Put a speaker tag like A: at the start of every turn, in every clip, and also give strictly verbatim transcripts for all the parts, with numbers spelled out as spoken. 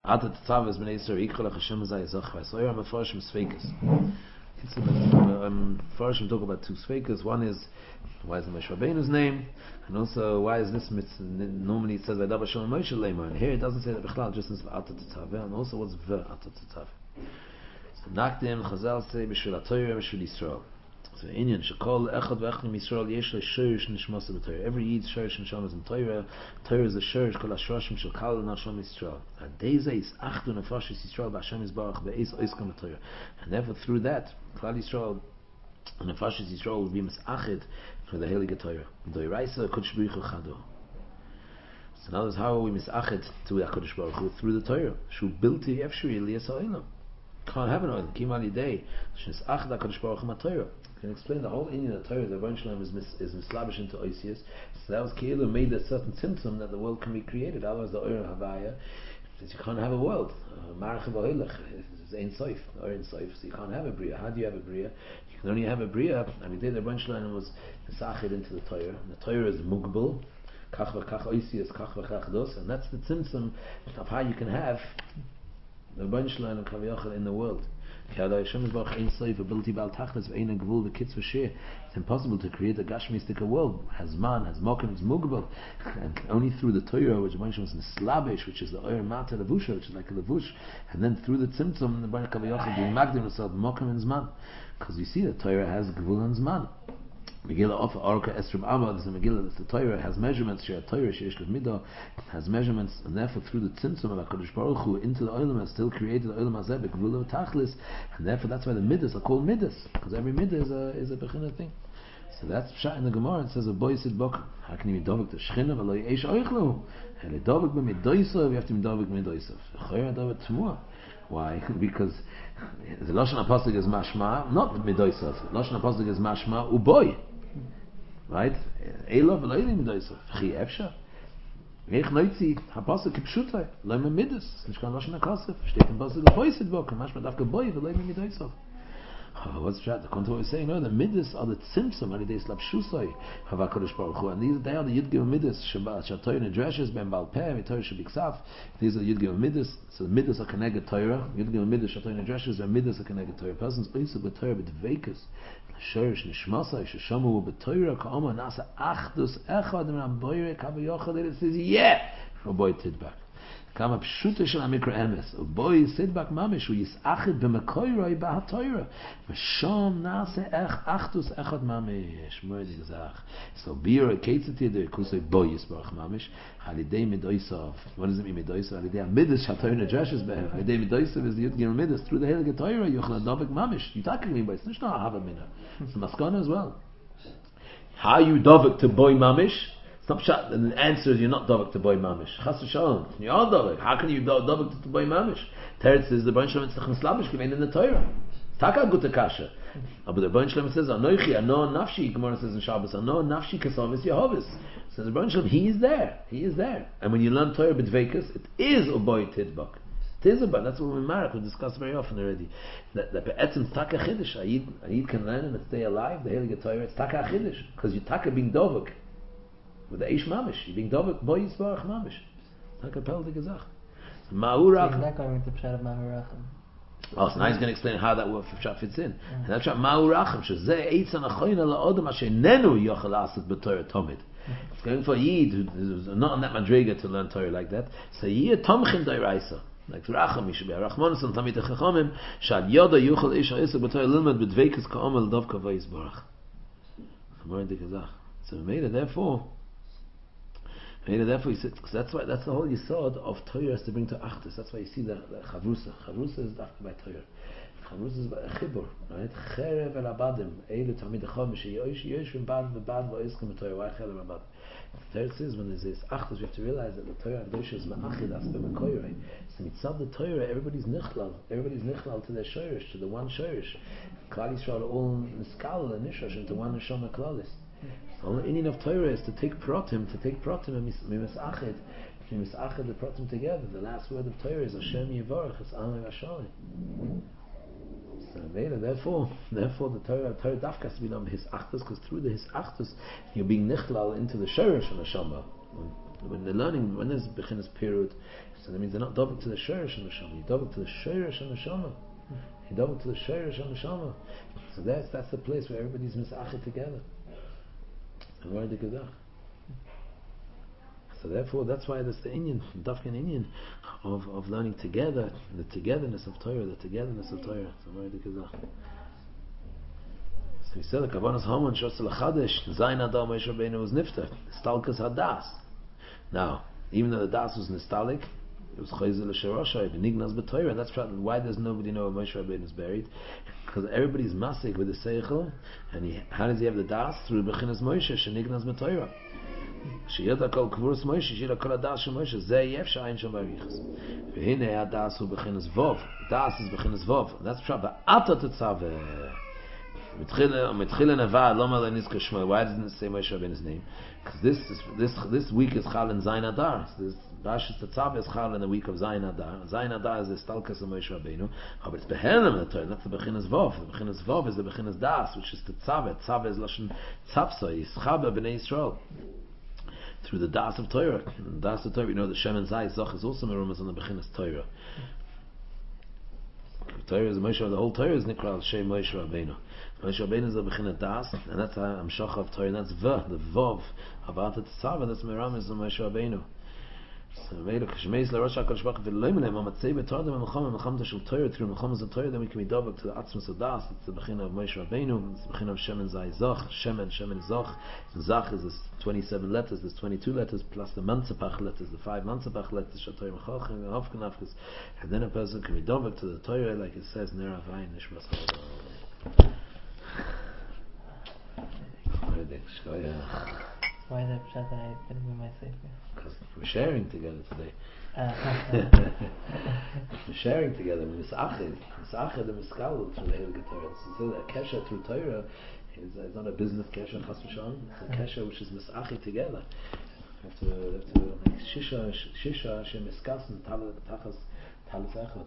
A: Atat Tzav is Bnei Yisrael Yikol Hashem Zay Zach Vaysoyer Mefarshim Sveikas. It's about um, Farshim talk about two Sveikas. One is why is the Moshe Rabbeinu's name, and also why is this mitzvah? Normally it says Vaydav Hashem Moshe Leimar, and here it doesn't say that Bichlal, just says Atat Tzav, and also what's Ve Atat Tzav. So Nakdim Chazal say B'Shvil HaTorah B'Shvil Yisrael. So Inyan Shekol Echad V'Echad Yisrael Yesh Le Shorish Nishmasa B'Torah. Every Yid Shorish Nisham is in Torah. Torah is the Shorish Kol HaShorashim Shel Kal Nasham Yisrael. And Deza is Achdu Nefashis Yisrael B'Hashem Yisbarach Ve'ez Oiskam B'Torah. And therefore through that, Klal Yisrael and Nefashis Yisrael will be Misachid for the Heilige Torah. Doiraisa Kodesh Baruch Hu Chado. So now how are we Misachid to the Kodesh Baruch Hu? Through the Torah. Shu Bilti Efshuri Liyas Ha'olam. Can't have an oil. Kimali Day. Shis Achda Kodesh Baruch Hu MaTorah. Can explain the whole Indian of Torah. The Rebbeinu Shalom is mis, is mislavish into Oisius. So that was Keilu made a certain symptom that the world can be created. Otherwise, the Oyer Havaya, you can't have a world. Marach V'Oilech is Ein Soif, or Ein Soif. So you can't have a bria. How do you have a bria? You can only have a bria. And he did the Rebbeinu Shalom was misachid into the Torah. And the Torah is mugbal. Kach v'kach Oisius, kach v'kach dos, and that's the symptom of how you can have the Rebbeinu Shalom and Kaviyachal in the world. It's impossible to create a Gashmistic world. Has man, has mokim, it's mugbal. And only through the Torah, which was Slavish, which is the Oyer Mata Levusha, which is like a Levush, and then through the Tzimtzum, the Baruch Kaviyachal being Magdim himself, mokim and Zman. Because you see the Torah has Gvul and Zman. Megillah of Orka Estrim Amma, there's a Megillah that the Torah has measurements, Shea Torah, Sheish Lev Midah, has measurements, and therefore through the Tzimtzum of HaKadosh Baruch Hu into the Olam has still created the Olam Hazeh, Gvul Tachlis, and therefore that's why the Midas are called Midas, because every Midah is a, is a Bechina thing. So that's Pshat in the Gemara, it says, a boy said Bok, how can you be Dovik to Shechina, v'lo Yesh Oichlu, Hele Dovik b'midoisav, you have to be Dovik b'midoisav. Chayra Dovik Tzmuah. Why? Because the Lashon HaPasuk is Mashma, not Midoisav. Lashon HaPasuk is Mashma, Uboy. Right? Elav Elohim Midoisav. Chi Efsha. Veich Noitzi, HaPasuk Kipshutai, Loim Midas. Nishkan Lashon HaKosef. Steht im Pasuk, Boy said Bok, Mashma Davka Boy, Elohim Midoisav. Oh, what's that? The contour is saying, no, the midas are the tzimtzum, and they slap shusay, have a Kodesh Baruch Hu, and these they are the Yudgim midas, Shabbat, Shatoyin and Dreshes, Ben Baal Peh, Torah Shabiksav. These are the Yudgim midas. So the midas are connected Torah. Yudgim midas, Shatoyin and Dreshes, and midas are connected Torah. Persons also with Torah with vekas, Shorish Nishmasai, Sheshamu with Torah, Kaoma Nasa Achdus Echad, and Aboyre Kavayochad. It says, yeah, for boy Tidbak. Kama pshuta shel amikra emes. Boy sidbak mamish hu yisachid b'mekoyroi b'hatoyra. V'sham nase ech achtus echad mamish. Moedi gezach. So bira keitzati de kusay boy yisbarach mamish. Halidei midoisav. What does it mean midoisav? Halidei amidas shatoyra dreshes behem. Halidei midoisav is the yudgim midas. Through the heilige Torah yuchla dobik mamish. You talking me by it's not a hava mina. It's a maskana as well. How you dobik to boy mamish? Stop shot. And the answer is you're not dovek to boy mamish. Chas v'shalom. You are dovek. How can you do dovek to boy mamish? Teretz is the Rebbeinu Shalom tzach mislavish given in the Torah. Taka guta kasha. But the Rebbeinu Shalom says anochi ano nafshi. Gemara says in Shabbos ano nafshi kasamis Yehovis. Says the Rebbeinu Shalom, he is there. He is there. And when you learn Torah b'dveikus, it is a boy tidbak. It is a boy. That's what we mark. We discussed very often already. That that be'etzim taka chiddush. Ayid ayid can learn and stay alive. The Heilige Torah. It's taka chiddush because you taka being dovek. With the Eish Mamish, you being Dovek Boy Yisbarach Mamish. Like a peldig gezach. Ma'urach.
B: Is that going to Pshat of Ma'urachim?
A: Oh, so now he's going to explain how that word Pshat fits in. And that's Pshat Ma'urachim. Shezeh eitzan achoyna la'odom asher nenu yochel asik b'Torah tomid. It's going for Yid who's not on that madriga to learn Torah like that. So Yid tomchin d'iraisa. Like Racham, he should be a Rachmanis and Tamid HaChachamim. Shad yoda yuchel Eish ha'isik b'Torah lilmad b'dveikus ka'omel dovka v'yisbarach. Moedik gezach. So we made it, therefore. And therefore, he said, because that's why that's the whole yisod of Torah is to bring to Achdus. That's why you see the, the Chavrusa. Chavrusa is after by Torah. Chavrusa is by a chibur, right? Cherev el abadim, eilu tamid achom, sheyosh yosh v'bad v'bad v'oiskim Torah. Why cherev abad? The Torah says when there's this Achdus, we have to realize that the Torah and Dosha is ma'achid as b'mekoyrei. So mitzad the Torah, everybody's nichlal, everybody's nichlal to their shorish, to the one shorish. Klal Yisrael all niskal and nishash into one neshama klalis. The whole Indian of Torah is to take pratim, to take pratim and misachid, misachid the pratim together. The last word of Torah is Hashem Yivarach, it's Amei Vashali. So therefore, therefore the Torah, Torah dafka has to be done his achtus, because through the his achtus you're being nichlal into the shorish and the shama. When they're learning, when there's bechinas period, So that means they're not double to the Shirish and the Neshama. You double to the Shirish and the Neshama. You double to the Shirish and the Neshama. So that's that's the place where everybody's misachid together. And why the Gedach? So therefore, that's why there's the Indian, Dafkan Indian, of, of learning together, the togetherness of Torah, the togetherness of Torah. So why the Gedach? So he said, the Kavanas Haman Shosel Chadash, Zayin Adam Moshe Rabbeinu was Nifter, Stalkas Hadas. Now, even though the Das was Nistalik, it was Chayzel L'Sheroshay, Benignas B'Torah, and that's why does nobody know where Moshe Rabbeinu is buried? Because everybody's masik with the Seichel, and he, how does he have the Das? Through Bechinas Moshe, Shenignas B'Torah. Sheyada Kol Kvuras Moshe, Sheyada Kol Hadas Shel Moshe, Zeh Yef Shayin Shel Barichas. V'hinei Hadas hu Bechinas Vov, Das is Bechinas Vov, and that's Pshat, V'ata Tetzaveh. Why doesn't it say Moshe Rabbeinu's name? Because this is, this this week is Chal in Zayin Adar. So this Rashis Tetzav is Chal in the week of Zayin Adar. Zayin Adar is the Stalkas of Moshe Rabbeinu. But it's Behelim the Torah. That's the Bechinas Vov. The Bechinas Vov is the Bechinas Das, which is Tetzav. Tetzav is Lashon Tzavsa. Yischaba B'nei Yisrael. Through the Das of Torah. The Das of Torah, you know the Shem and Zay Zoch is also Merumas on the Bechinas Torah. Torah is Moshe. The whole Torah is Nikra Shem Moshe Rabbeinu. Moshe Rabbeinu is the Bechina Das, and that's Amshach of Torah, and that's V, the Vov, about the Tzav, and that's Meram is the Moshe Rabbeinu. So, Veilu, Kashmeis, LaRosh HaKadosh Baruch Hu, V'Loimelem, Amatzei B'Torah, V'Melchama, Melchama Shel Torah, through Melchama of Torah, then we can be double to the Atzmus of Das, it's the Bechina of Moshe Rabbeinu, it's the Bechina of Shem and Zay Zoch, Shem and Shem and Zoch, Zach is this twenty-seven letters, there's twenty-two letters, plus the Mansapach letters, the five Mansapach letters, Shatoi Mechochem, Hofken Afkes, and then a person can be double to the Torah, like it says, Nera Vayin, Nishmas Chol.
B: Why is that Pshat that I didn't move my sleep?
A: Because we're sharing together today.
B: Uh,
A: We're sharing together. Misachid, Misachid and Miskal through the Heilige Torah. So that Kesha through Torah is, is not a business Kesha, Chas v'Shalom. It's a Kesha which is Misachid together. You have to, you have to make Shisha, Shisha, Shem Miskas and Tachas, Talis Echad.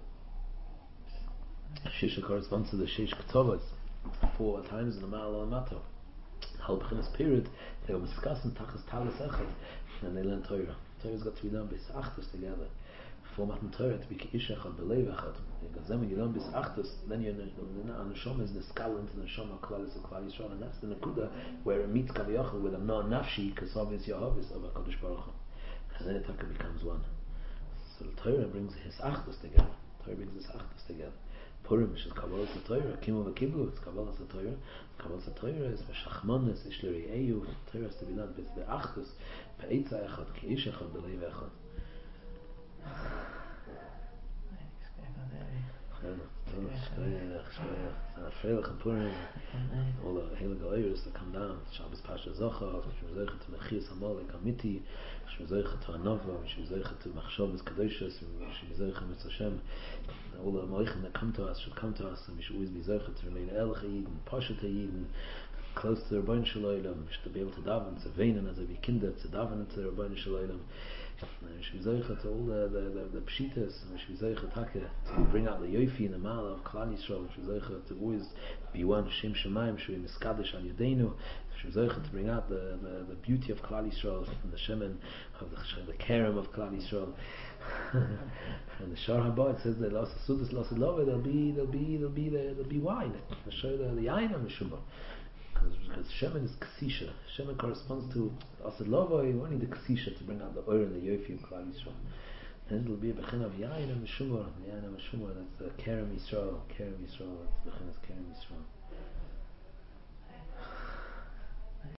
A: Shisha corresponds to the Shish Ketovas, four times in the Ma'al Mato. Halbchinas period, they were discussing Tachas Talis Echad, and they learned Torah. Torah's got to be done bis Achtus together. Format in Torah to be Ki'ish Echad, Belev Echad. Because then when you learn bis Achtus, then you're Neshama is Neskal into the Neshama Klalis of Klal Yisrael, and that's the Nakuda where it meets Kaviyachal with a no Nafshi, because obviously Yahavis of HaKadosh Baruch Hu. And then it becomes one. So the Torah brings his Achtus together. Torah brings his Achtus together. Purim, which is Kabbalah Torah, Kimu v'Kiblu, it's Kabbalah Torah. Kabbalah Torah is V'Shachmonis, Ish L'Re'eyu. Torah has to be learned with Be'achtus, Be'etza Echad, Ki'ish Echad, B'Leiv Echad. Freilich and Purim, all the Heilige Oyers that come down, Shabbos Pasha Zocha, Shemizaycha to Mechias Amalek Amiti, Shemizaycha to Anova, Shemizaycha to Machshavas Kadoshas, Shemizaycha Mitzvah Hashem, all the Moichim that come to us should come to us, and we should always be Zaycha to remain Elch Yidin, Pasha to Yidin, close to the Rabbeinu Shalom, we should be able to daven, to vein, as we kinder, to daven to the Rabbeinu Shalom. We should be Zaycha to all the, the, the, the Pshitas, and we should be Zaycha to bring out the Yofi and the Mala of Klal Yisrael, we should be Zaycha to always be one, Shem Shemaim, should be Miskadosh Al Yadeinu, we should be Zaycha to bring out the, the, the beauty of Klal Yisrael, and the Shemen of the, the Kerem of Klal Yisrael. And the Shar Haba, it says that Las Sudas, Las Love, there'll be, there'll be, there'll be, there'll be wine. The Shar, the Yain and the Shumba. Because Shemen is Ksisha. Shemen corresponds to Asad Lava, you only the Ksisha to bring out the Oir and the Yofi of Klal Yisrael. Then it'll be a Bechin of Yain and Meshumar. Yain and Meshumar, that's the Kerem Yisrael. Kerem Yisrael, that's Bechin of Kerem Yisrael.